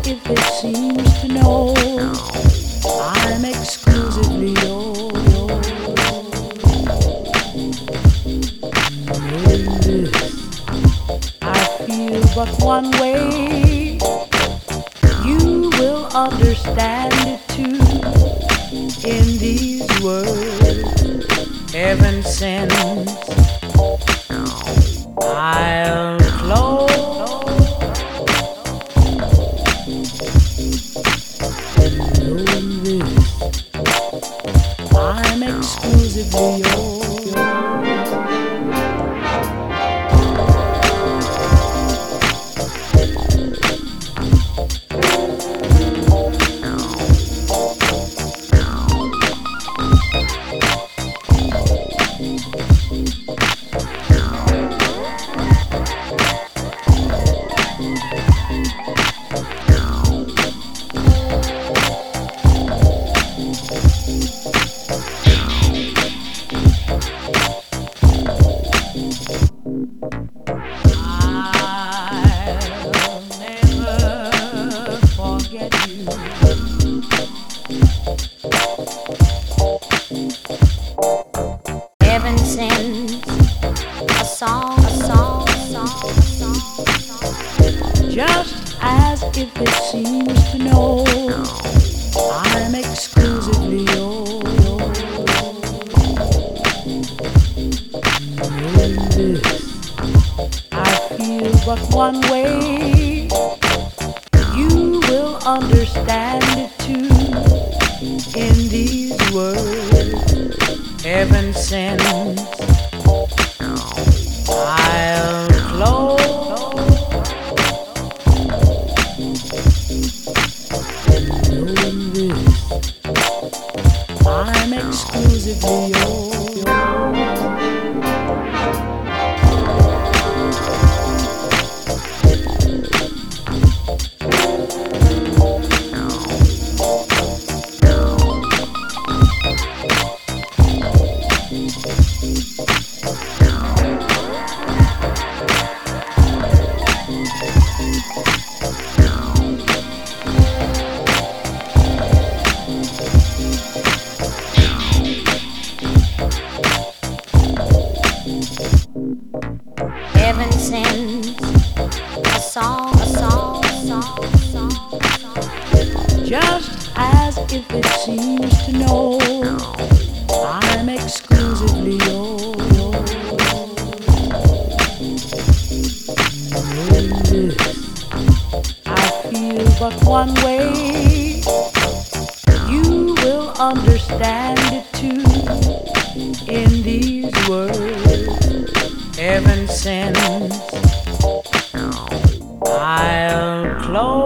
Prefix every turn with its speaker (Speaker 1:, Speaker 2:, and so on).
Speaker 1: if it seems to know I'm exclusively yours. Knowing this, I feel but one way. You will understand it too. In these words, heaven sends, I'll close. Knowing this, I'm exclusively yours.
Speaker 2: Heaven sends a song, a song, a song, a song, a song.
Speaker 1: Just as if it seems to know I'm exclusively yours. Knowing this, I feel but one way. You will understand it too. In these words, heaven sends, I'll close. Knowing this, I'm exclusively yours.
Speaker 2: Heaven sends a song, a song, a song, a song, a song.
Speaker 1: Just as if it seems to know I'm exclusively yours. Knowing this, I feel but one way. You will understand it too. In these words, heaven sends, I'll close.